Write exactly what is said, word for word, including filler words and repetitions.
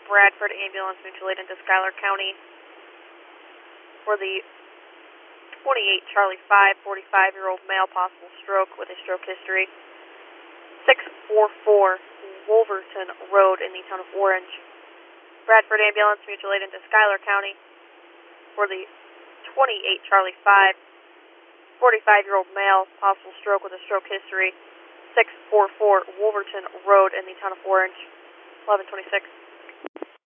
Bradford Ambulance Mutual Aid into Schuyler County for the twenty-eight Charlie five, forty-five-year-old male, possible stroke with a stroke history. six four four Wolverton Road in the town of Orange. Bradford Ambulance Mutual Aid into Schuyler County for the twenty-eight Charlie five, forty-five-year-old male, possible stroke with a stroke history. six four four Wolverton Road in the town of Orange. eleven twenty-six.